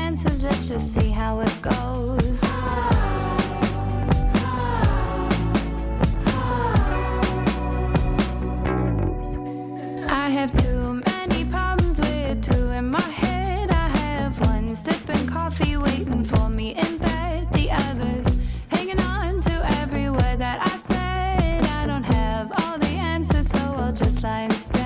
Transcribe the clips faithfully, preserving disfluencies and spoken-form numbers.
answers, let's just see how it goes. I have too many problems with two in my head. I have one sipping coffee waiting for me in bed. The others hanging on to every word that I said. I don't have all the answers, so I'll just lie instead.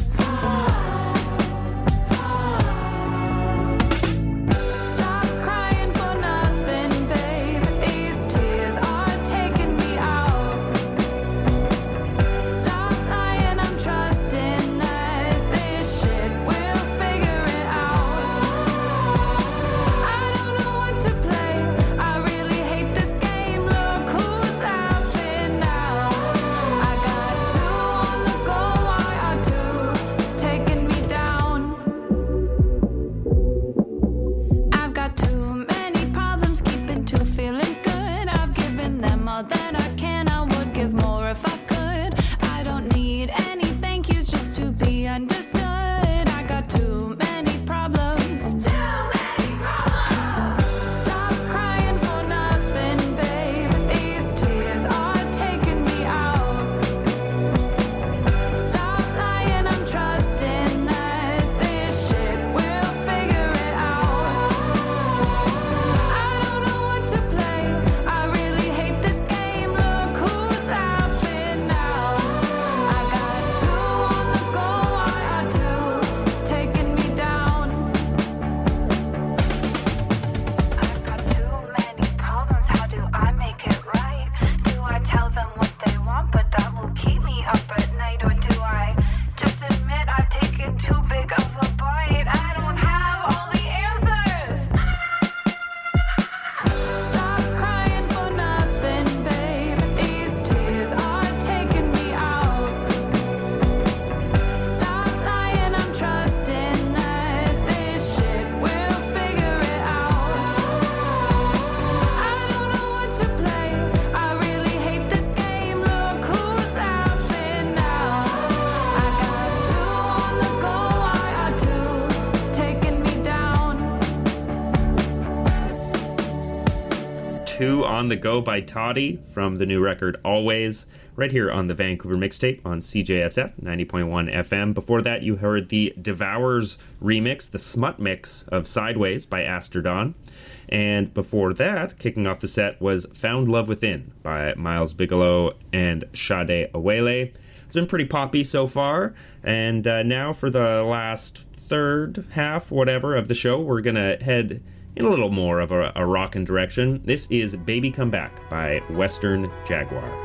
On the Go by Toddy from the new record Always, right here on the Vancouver Mixtape on C J S F ninety point one F M. Before that, you heard the Devours remix, the smut mix of Sideways by Astrodon. And before that, kicking off the set, was Found Love Within by Miles Bigelow and Sade Awele. It's been pretty poppy so far, and uh, now for the last third half, whatever, of the show, we're going to head in a little more of a, a rockin' direction. This is Baby Come Back by Western Jaguar.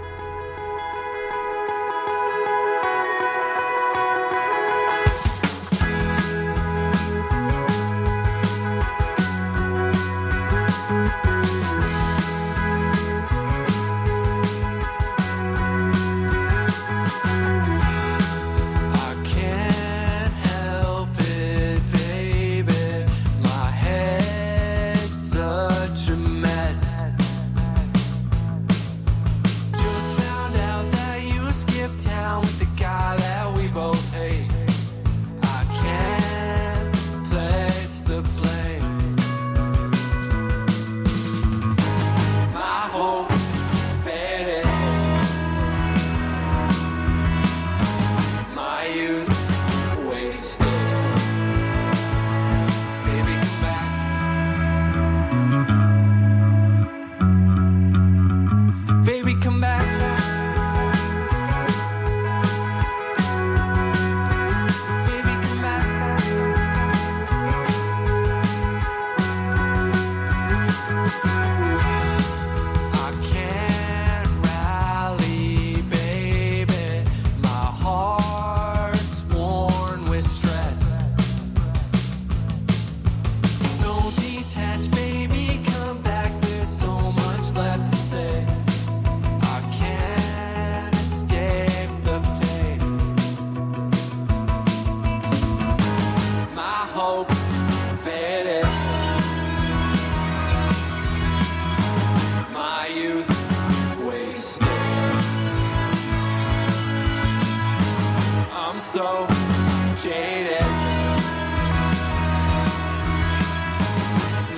so jaded.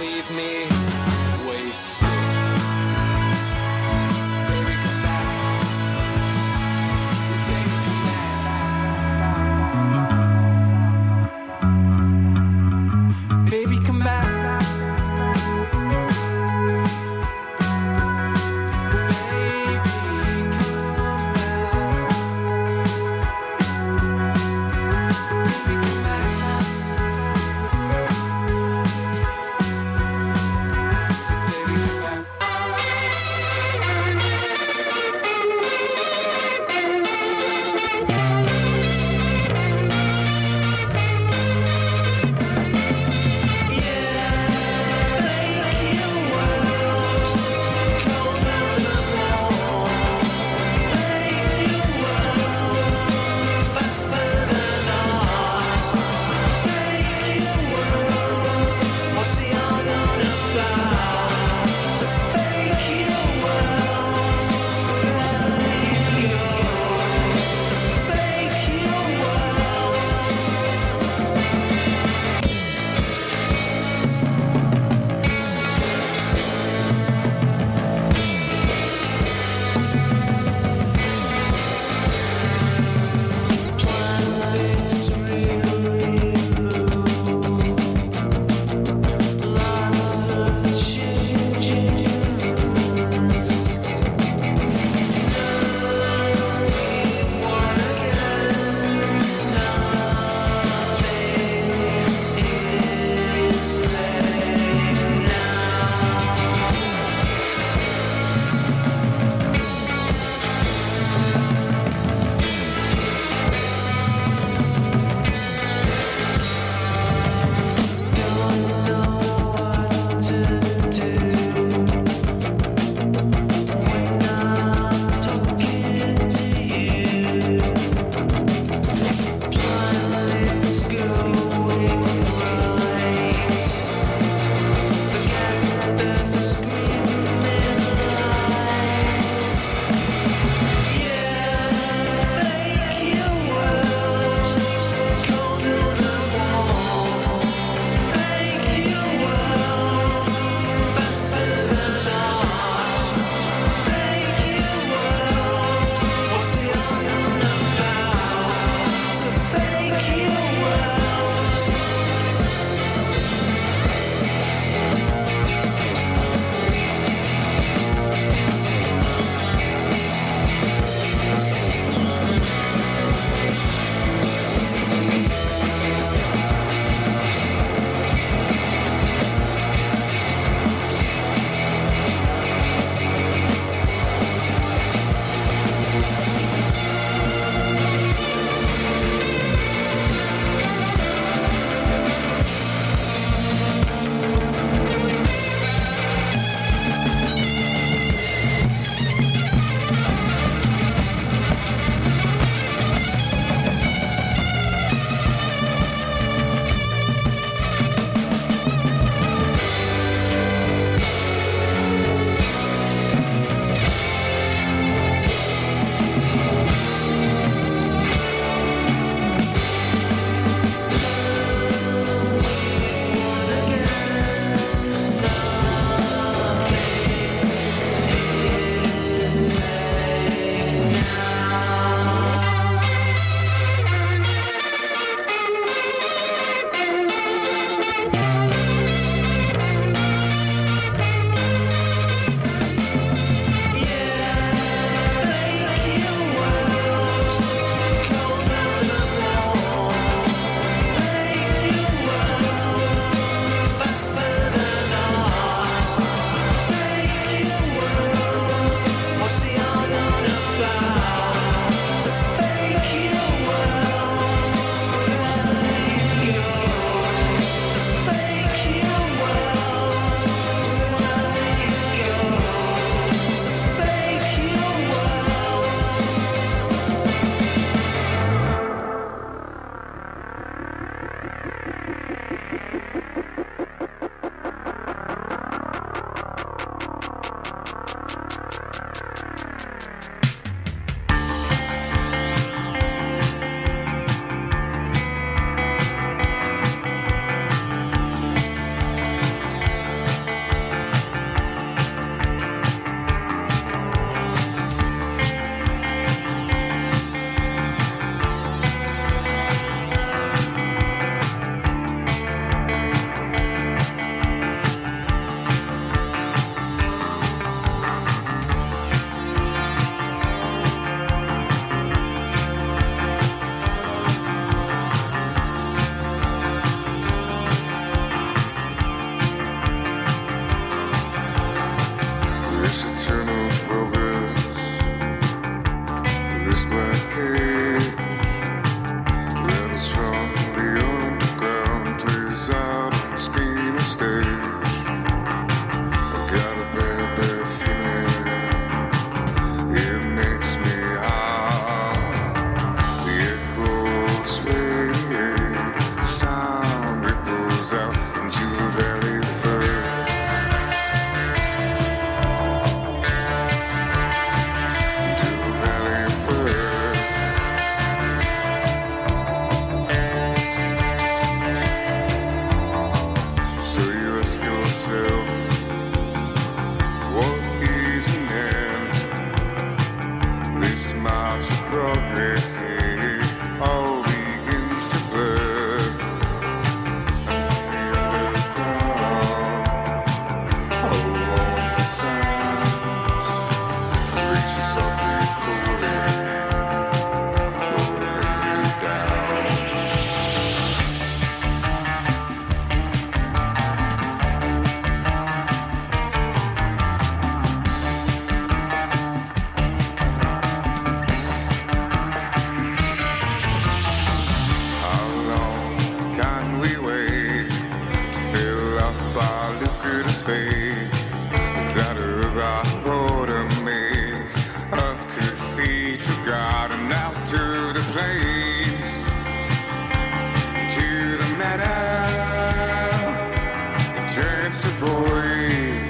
up, I look at the space. The clatter of our border maze. A cathedral garden out to the place. To the meadow. It turns to void.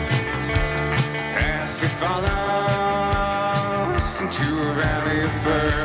As it follows into a valley of fur.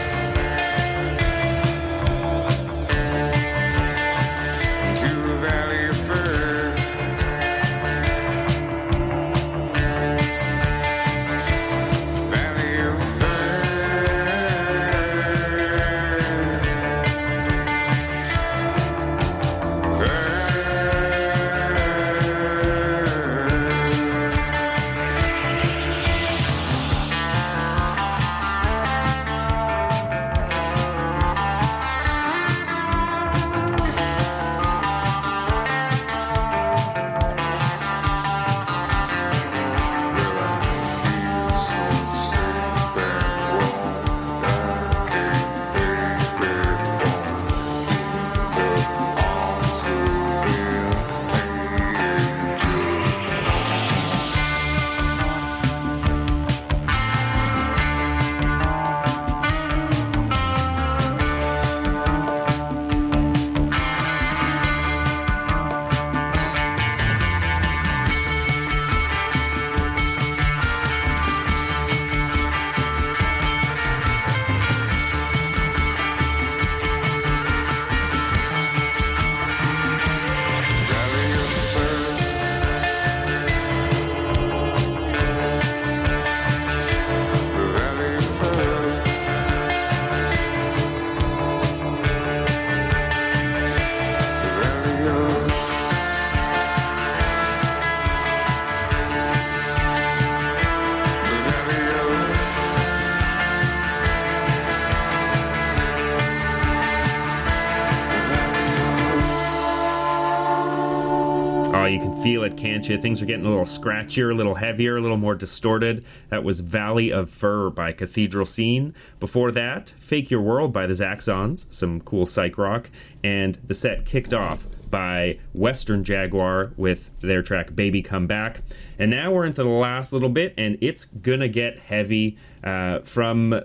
You can feel it, can't you? Things are getting a little scratchier, a little heavier, a little more distorted. That was Valley of Fur by Cathedral Scene. Before that, Fake Your World by the Zaxxons, some cool psych rock. And the set kicked off by Western Jaguar with their track Baby Come Back. And now we're into the last little bit, and it's gonna get heavy uh, from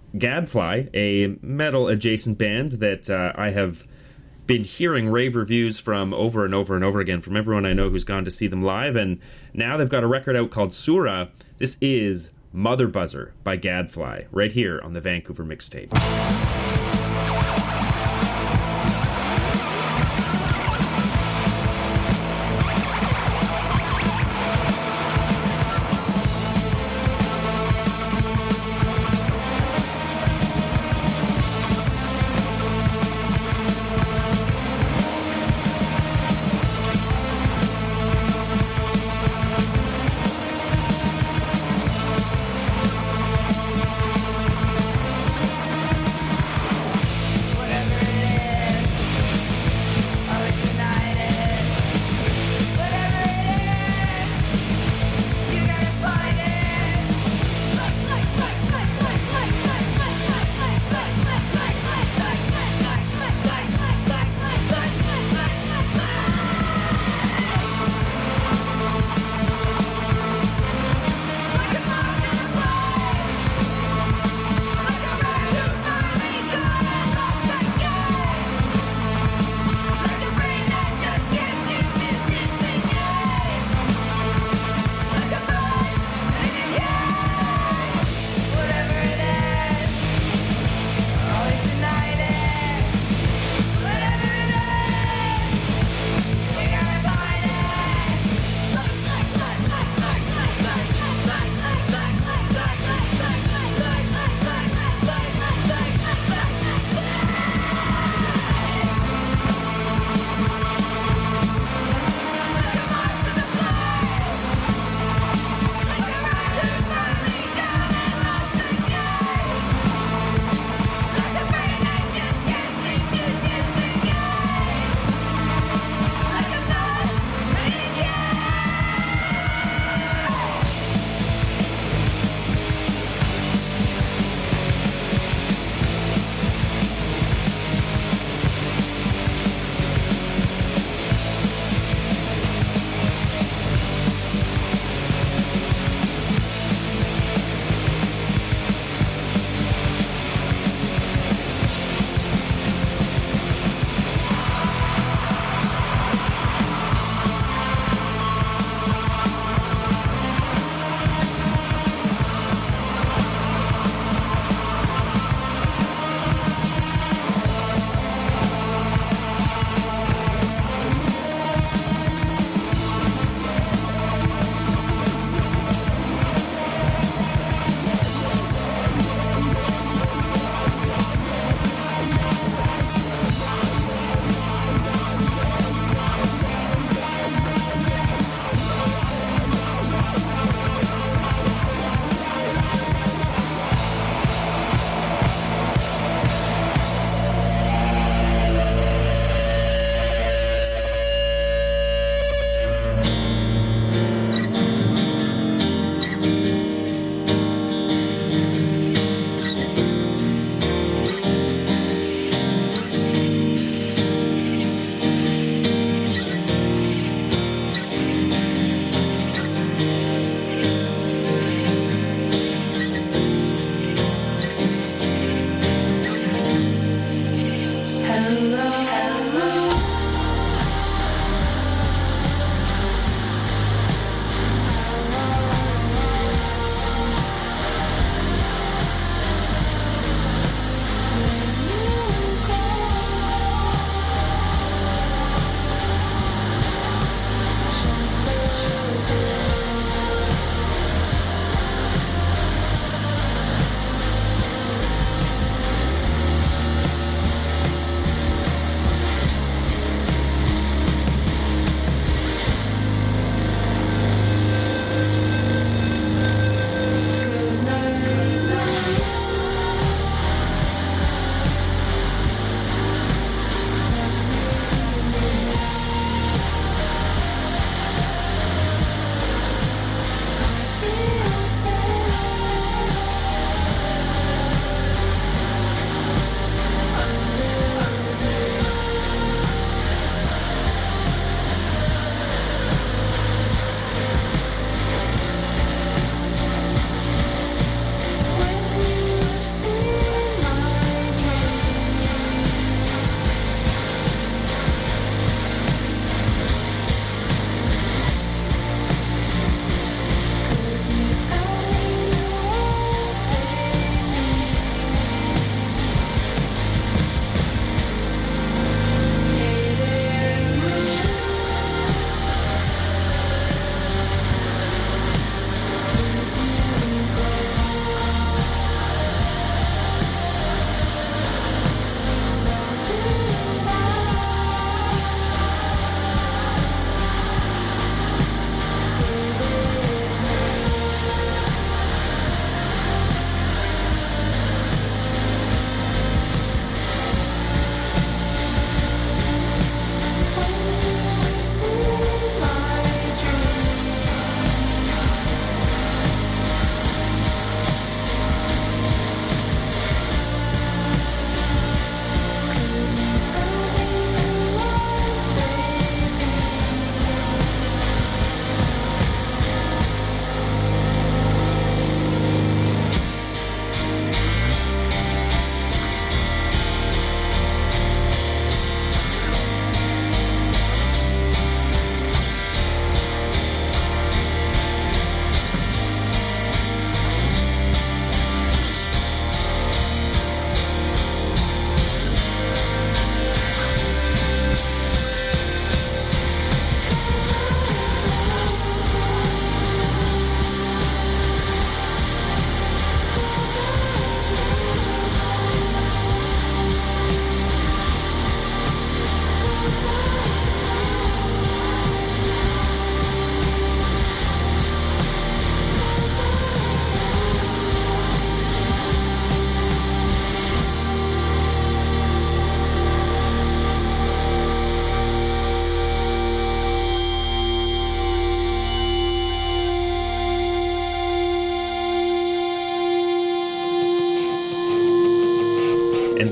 Gadfly, a metal-adjacent band that uh, I have been hearing rave reviews from over and over and over again from everyone I know who's gone to see them live, and now they've got a record out called Sura. This is Mother Buzzer by Gadfly, right here on the Vancouver Mixtape.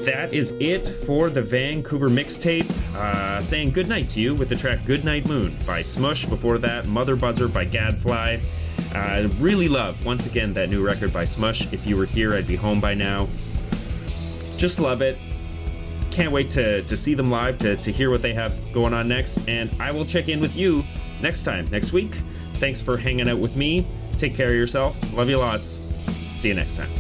that is it for the Vancouver mixtape. Uh, saying goodnight to you with the track Goodnight Moon by Smush. Before that, Mother Buzzer by Gadfly. I uh, really love, once again, that new record by Smush. If you were here, I'd be home by now. Just love it. Can't wait to, to see them live, to, to hear what they have going on next. And I will check in with you next time, next week. Thanks for hanging out with me. Take care of yourself. Love you lots. See you next time.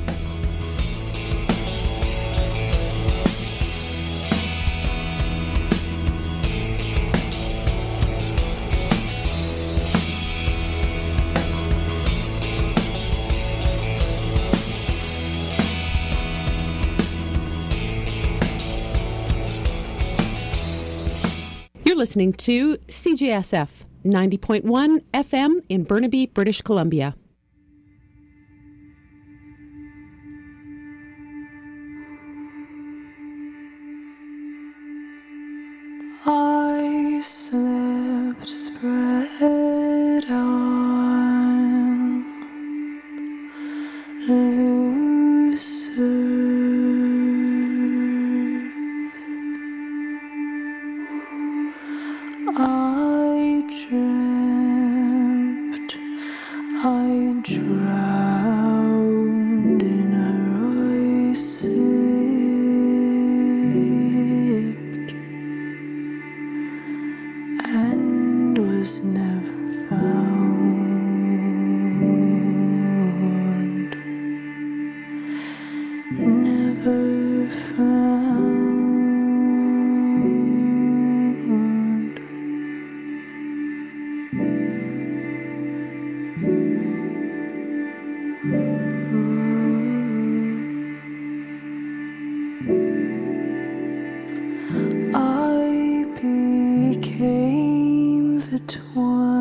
Listening to C J S F ninety point one F M in Burnaby, British Columbia. I slept spread on looser. I dreamt I drowned in her. I slipped and was never found, never found. I became the twine.